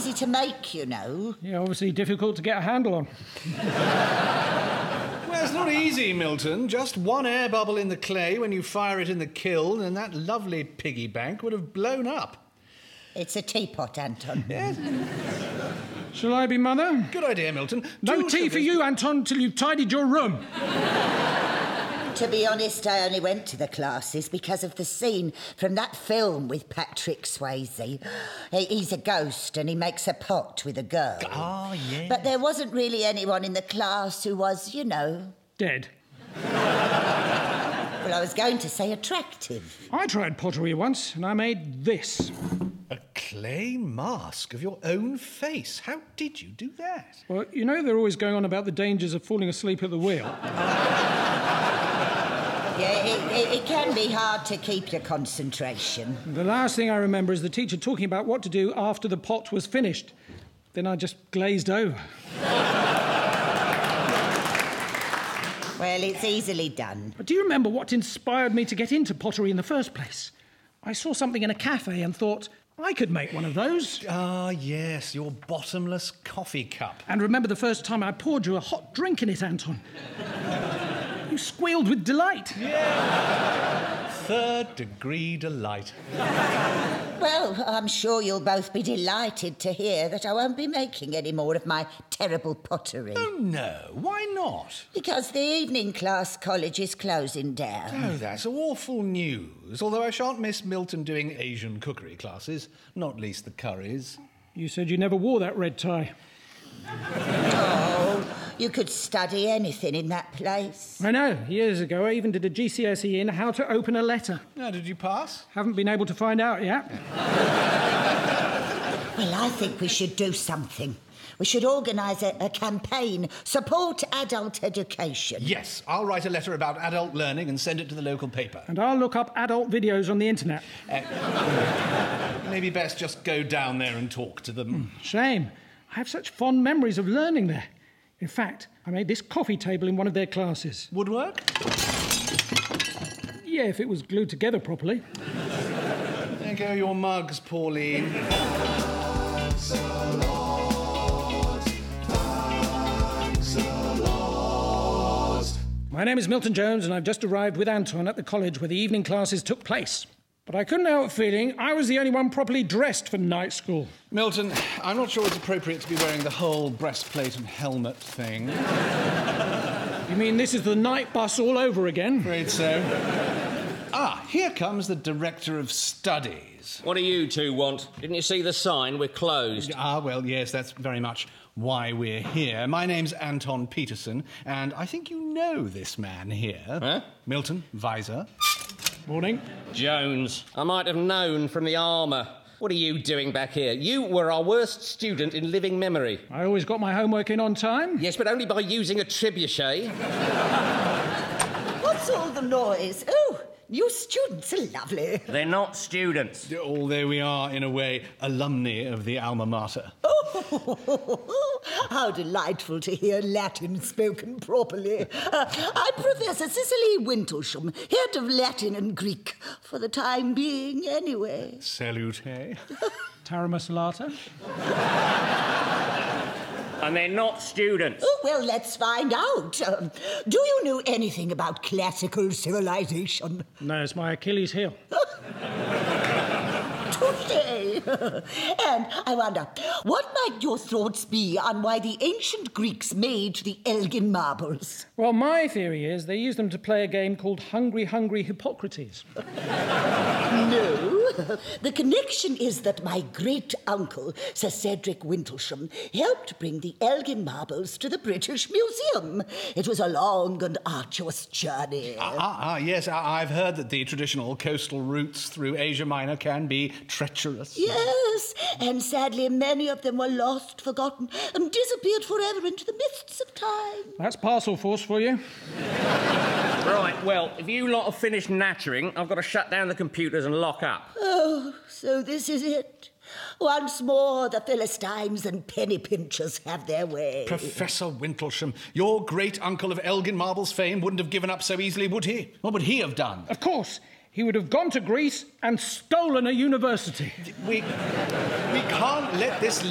easy to make, you know. Yeah, obviously difficult to get a handle on. Well, it's not easy, Milton. Just one air bubble in the clay when you fire it in the kiln and that lovely piggy bank would have blown up. It's a teapot, Anton. Yes. Shall I be mother? Good idea, Milton. No tea for you, Anton, till you've tidied your room. To be honest, I only went to the classes because of the scene from that film with Patrick Swayze. He's a ghost and he makes a pot with a girl. Oh, yeah. But there wasn't really anyone in the class who was, you know... Dead. Well, I was going to say attractive. I tried pottery once, and I made this. A clay mask of your own face. How did you do that? Well, you know they're always going on about the dangers of falling asleep at the wheel. Yeah, it can be hard to keep your concentration. The last thing I remember is the teacher talking about what to do after the pot was finished. Then I just glazed over. Well, it's easily done. But do you remember what inspired me to get into pottery in the first place? I saw something in a cafe and thought, I could make one of those. Ah, yes, your bottomless coffee cup. And remember the first time I poured you a hot drink in it, Anton? You squealed with delight. Yeah. Third-degree delight. Well, I'm sure you'll both be delighted to hear that I won't be making any more of my terrible pottery. Oh, no. Why not? Because the evening class college is closing down. Oh, that's awful news. Although I shan't miss Milton doing Asian cookery classes, not least the curries. You said you never wore that red tie. Oh, you could study anything in that place. I know. Years ago, I even did a GCSE in how to open a letter. Now, did you pass? Haven't been able to find out yet. Well, I think we should do something. We should organise a campaign, support adult education. Yes, I'll write a letter about adult learning and send it to the local paper. And I'll look up adult videos on the internet. Maybe best just go down there and talk to them. Shame. I have such fond memories of learning there. In fact, I made this coffee table in one of their classes. Woodwork? Yeah, if it was glued together properly. There go your mugs, Pauline. My name is Milton Jones, and I've just arrived with Anton at the college where the evening classes took place. But I couldn't help feeling I was the only one properly dressed for night school. Milton, I'm not sure it's appropriate to be wearing the whole breastplate and helmet thing. You mean this is the night bus all over again? Afraid so. Ah, here comes the Director of Studies. What do you two want? Didn't you see the sign? We're closed. Ah, well, yes, that's very much why we're here. My name's Anton Peterson, and I think you know this man here. Huh? Milton Visor. Morning. Jones. I might have known from the armour. What are you doing back here? You were our worst student in living memory. I always got my homework in on time. Yes, but only by using a trebuchet. What's all the noise? Oh, you students are lovely. They're not students. Although we are, in a way, alumni of the alma mater. Oh, how delightful to hear Latin spoken properly. I'm Professor Cicely Wintlesham, head of Latin and Greek, for the time being, anyway. Salute. Tara Masalata. And they're not students. Oh, well, let's find out. Do you know anything about classical civilization? No, it's my Achilles heel. Touché. And I wonder, what might your thoughts be on why the ancient Greeks made the Elgin marbles? Well, my theory is they used them to play a game called Hungry, Hungry Hippocrates. No. The connection is that my great-uncle, Sir Cedric Wintlesham, helped bring the Elgin marbles to the British Museum. It was a long and arduous journey. Yes, I've heard that the traditional coastal routes through Asia Minor can be treacherous. Yes, and sadly many of them were lost, forgotten, and disappeared forever into the mists of time. That's parcel force for you. Right, well, if you lot have finished nattering, I've got to shut down the computers and lock up. Oh, so this is it. Once more, the Philistines and penny pinchers have their way. Professor Wintlesham, your great-uncle of Elgin Marbles fame wouldn't have given up so easily, would he? What would he have done? Of course. He would have gone to Greece and stolen a university. We can't let this